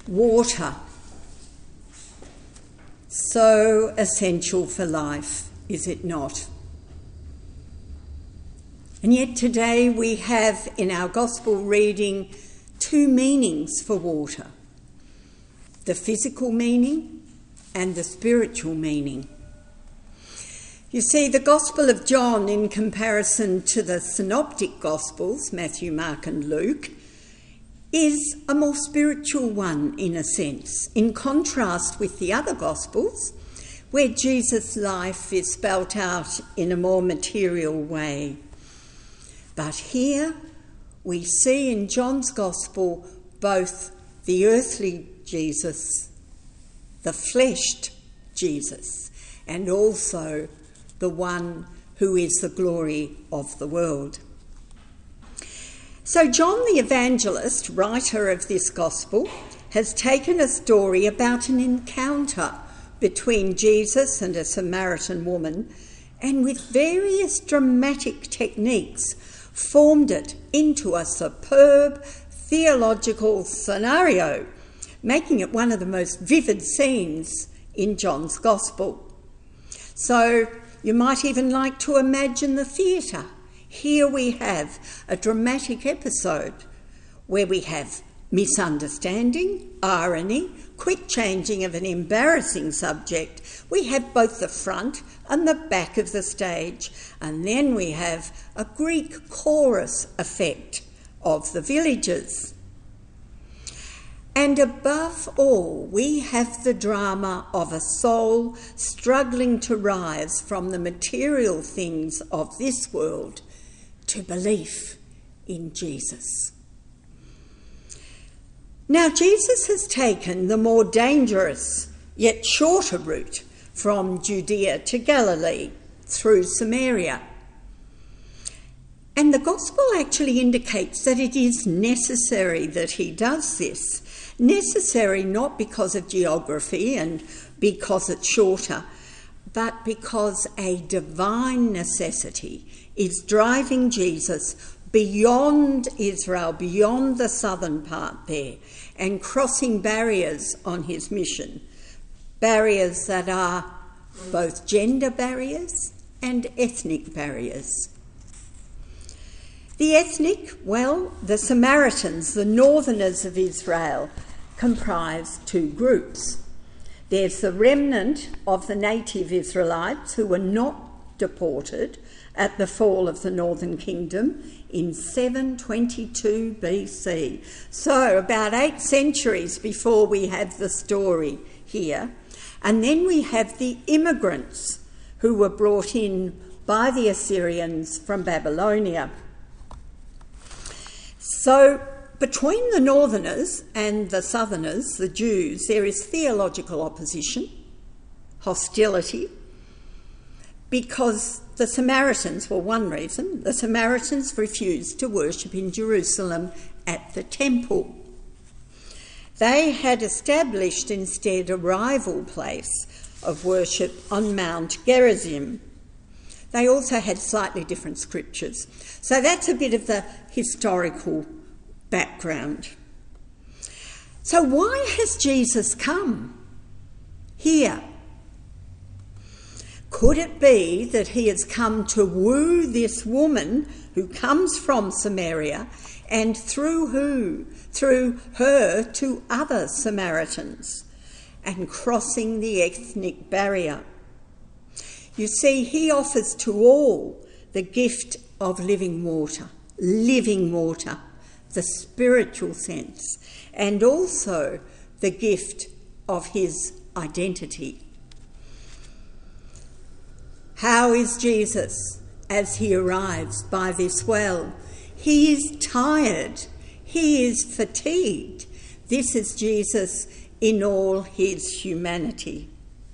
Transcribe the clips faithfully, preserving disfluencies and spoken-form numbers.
Water, so essential for life, is it not? And yet today we have in our gospel reading two meanings for water: the physical meaning and the spiritual meaning. You see, the Gospel of John, in comparison to the synoptic Gospels, Matthew, Mark and Luke, is a more spiritual one in a sense, in contrast with the other Gospels, where Jesus' life is spelt out in a more material way. But here we see in John's Gospel both the earthly Jesus, the fleshed Jesus, and also the one who is the glory of the world. So John the Evangelist, writer of this Gospel, has taken a story about an encounter between Jesus and a Samaritan woman, and with various dramatic techniques formed it into a superb theological scenario, making it one of the most vivid scenes in John's Gospel. So you might even like to imagine the theatre. Here we have a dramatic episode where we have misunderstanding, irony, quick changing of an embarrassing subject. We have both the front and the back of the stage, and then we have a Greek chorus effect of the villagers. And above all, we have the drama of a soul struggling to rise from the material things of this world to belief in Jesus. Now, Jesus has taken the more dangerous yet shorter route from Judea to Galilee through Samaria. And the Gospel actually indicates that it is necessary that he does this. Necessary not because of geography and because it's shorter, but because a divine necessity is driving Jesus beyond Israel, beyond the southern part there, and crossing barriers on his mission. Barriers that are both gender barriers and ethnic barriers. The ethnic, well, the Samaritans, the northerners of Israel, comprise two groups. There's the remnant of the native Israelites who were not deported at the fall of the Northern Kingdom in seven twenty-two B C. So about eight centuries before we have the story here. And then we have the immigrants who were brought in by the Assyrians from Babylonia. So between the northerners and the southerners, the Jews, there is theological opposition, hostility, because the Samaritans, for one reason, the Samaritans refused to worship in Jerusalem at the temple. They had established instead a rival place of worship on Mount Gerizim. They also had slightly different scriptures. So that's a bit of the historical background. So why has Jesus come here? Could it be that he has come to woo this woman who comes from Samaria, and through who, through her to other Samaritans, and crossing the ethnic barrier? You see, he offers to all the gift of living water, living water, the spiritual sense, and also the gift of his identity. How is Jesus as he arrives by this well? He is tired. He is fatigued. This is Jesus in all his humanity.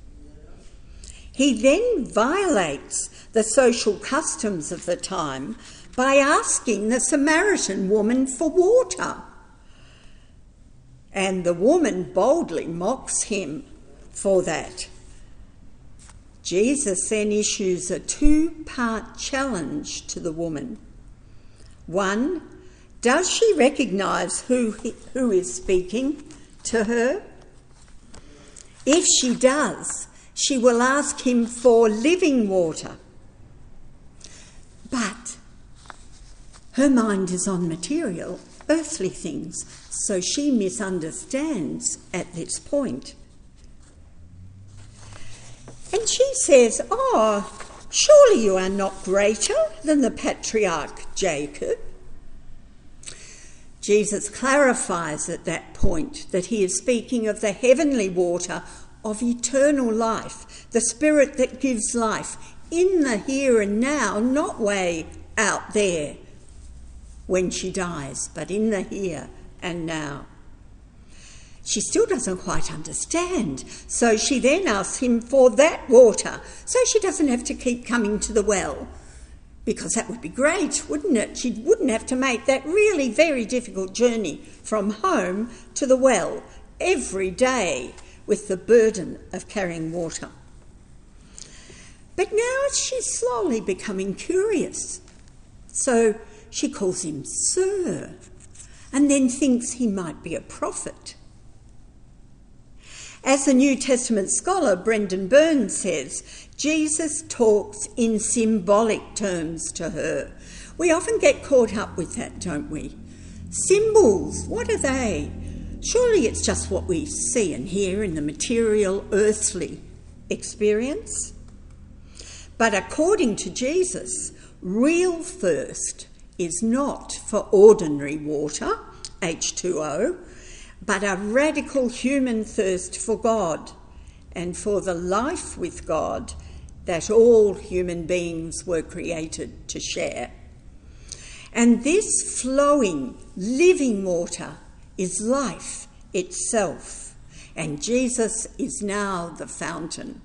He then violates the social customs of the time by asking the Samaritan woman for water. And the woman boldly mocks him for that. Jesus then issues a two-part challenge to the woman. One, does she recognise who, he, who is speaking to her? If she does, she will ask him for living water. But her mind is on material, earthly things, so she misunderstands at this point. And she says, "Oh, surely you are not greater than the patriarch Jacob." Jesus clarifies at that point that he is speaking of the heavenly water of eternal life, the spirit that gives life in the here and now, not way out there when she dies, but in the here and now. She still doesn't quite understand, so she then asks him for that water, so she doesn't have to keep coming to the well, because that would be great, wouldn't it? She wouldn't have to make that really very difficult journey from home to the well every day with the burden of carrying water. But now she's slowly becoming curious, so she calls him Sir, and then thinks he might be a prophet. As the New Testament scholar Brendan Burns says, Jesus talks in symbolic terms to her. We often get caught up with that, don't we? Symbols, what are they? Surely it's just what we see and hear in the material, earthly experience. But according to Jesus, real thirst is not for ordinary water, H two O, but a radical human thirst for God and for the life with God that all human beings were created to share. And this flowing, living water is life itself, and Jesus is now the fountain.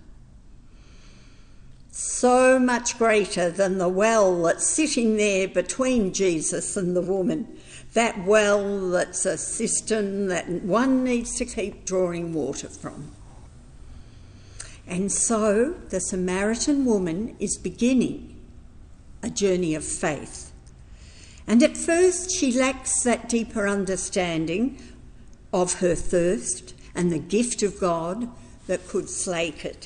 So much greater than the well that's sitting there between Jesus and the woman, that well that's a cistern that one needs to keep drawing water from. And so the Samaritan woman is beginning a journey of faith. And at first she lacks that deeper understanding of her thirst and the gift of God that could slake it.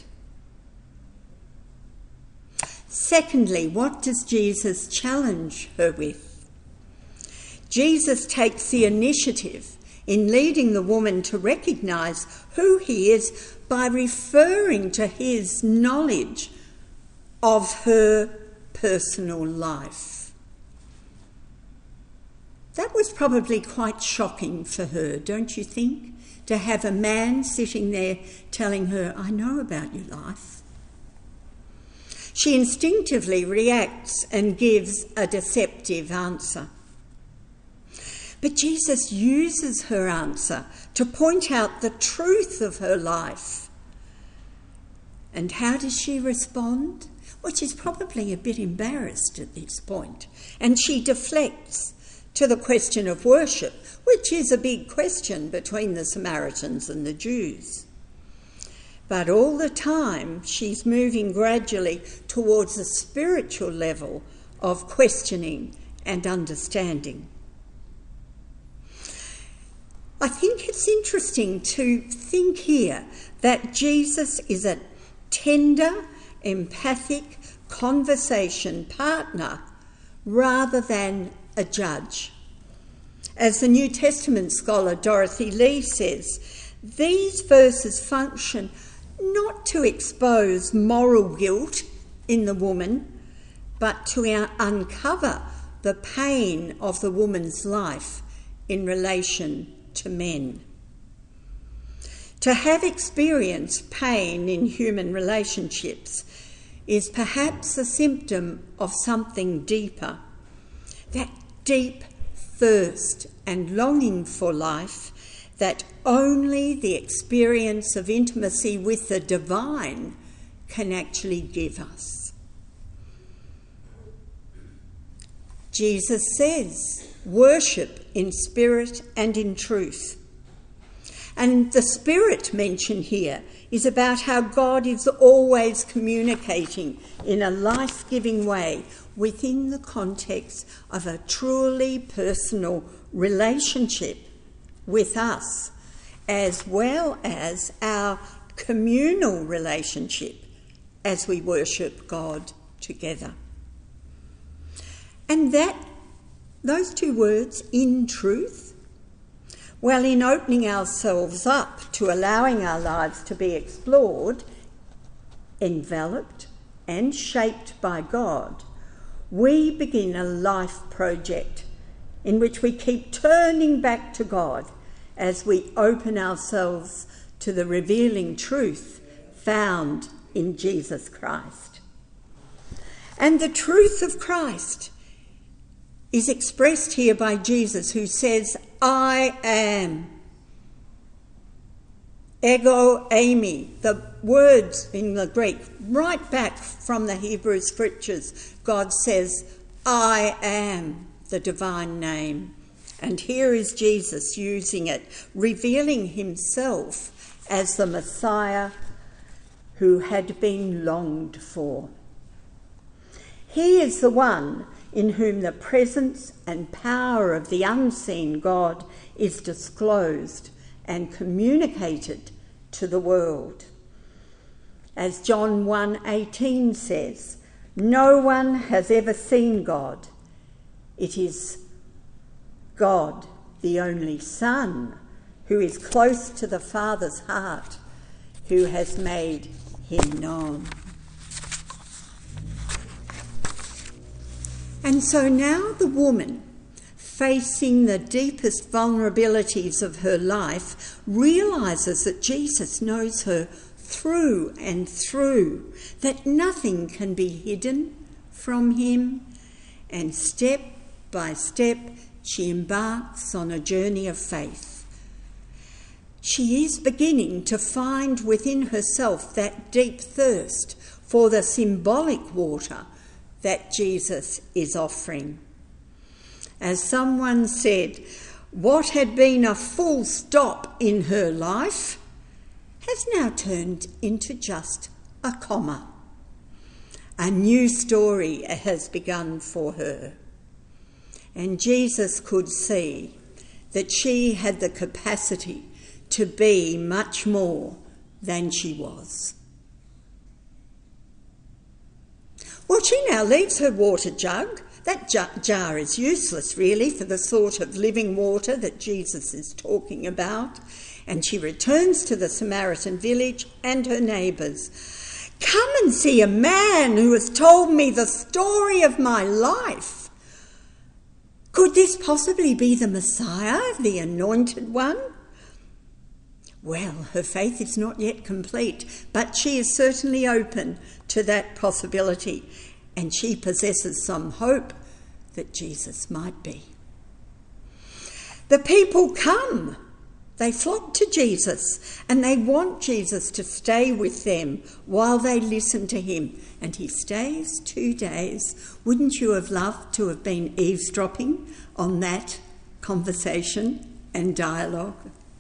Secondly, what does Jesus challenge her with? Jesus takes the initiative in leading the woman to recognise who he is by referring to his knowledge of her personal life. That was probably quite shocking for her, don't you think? To have a man sitting there telling her, "I know about your life." She instinctively reacts and gives a deceptive answer. But Jesus uses her answer to point out the truth of her life. And how does she respond? Well, she's probably a bit embarrassed at this point, and she deflects to the question of worship, which is a big question between the Samaritans and the Jews. But all the time, she's moving gradually towards a spiritual level of questioning and understanding. I think it's interesting to think here that Jesus is a tender, empathic conversation partner rather than a judge. As the New Testament scholar Dorothy Lee says, these verses function not to expose moral guilt in the woman, but to uncover the pain of the woman's life in relation to men. To have experienced pain in human relationships is perhaps a symptom of something deeper, that deep thirst and longing for life that only the experience of intimacy with the divine can actually give us. Jesus says, worship in spirit and in truth. And the spirit mentioned here is about how God is always communicating in a life-giving way within the context of a truly personal relationship with us as well as our communal relationship as we worship God together. And that, those two words, in truth, well, in opening ourselves up to allowing our lives to be explored, enveloped and shaped by God, we begin a life project in which we keep turning back to God as we open ourselves to the revealing truth found in Jesus Christ. And the truth of Christ is expressed here by Jesus, who says, I am. Ego eimi, the words in the Greek, right back from the Hebrew scriptures, God says, I am the divine name. And here is Jesus using it, revealing himself as the Messiah who had been longed for. He is the one in whom the presence and power of the unseen God is disclosed and communicated to the world. As John one eighteen says, no one has ever seen God. It is God, the only Son, who is close to the Father's heart, who has made him known. And so now the woman, facing the deepest vulnerabilities of her life, realises that Jesus knows her through and through, that nothing can be hidden from him, and step by step she embarks on a journey of faith. She is beginning to find within herself that deep thirst for the symbolic water that Jesus is offering. As someone said, what had been a full stop in her life has now turned into just a comma. A new story has begun for her. And Jesus could see that she had the capacity to be much more than she was. Well, she now leaves her water jug. That jar is useless, really, for the sort of living water that Jesus is talking about. And she returns to the Samaritan village and her neighbours. Come and see a man who has told me the story of my life. Could this possibly be the Messiah, the Anointed One? Well, her faith is not yet complete, but she is certainly open to that possibility, and she possesses some hope that Jesus might be. The people come. They flock to Jesus, and they want Jesus to stay with them while they listen to him. And he stays two days. Wouldn't you have loved to have been eavesdropping on that conversation and dialogue?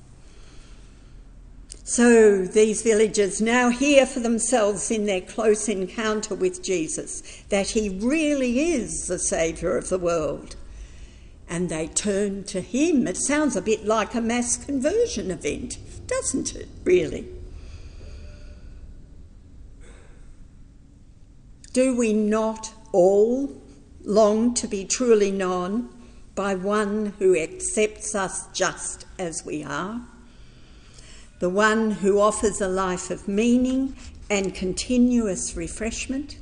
So these villagers now hear for themselves in their close encounter with Jesus that he really is the saviour of the world. And they turn to him. It sounds a bit like a mass conversion event, doesn't it, really? Do we not all long to be truly known by one who accepts us just as we are? The one who offers a life of meaning and continuous refreshment?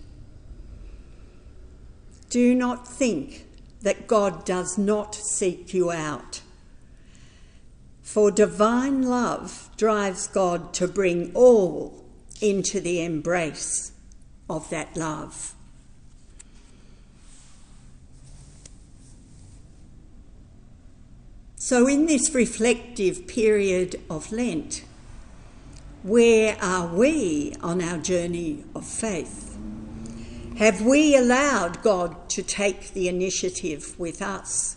Do not think that God does not seek you out. For divine love drives God to bring all into the embrace of that love. So in this reflective period of Lent, where are we on our journey of faith? Have we allowed God to take the initiative with us?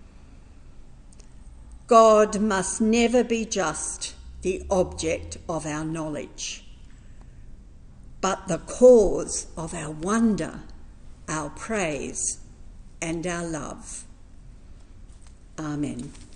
God must never be just the object of our knowledge, but the cause of our wonder, our praise, and our love. Amen.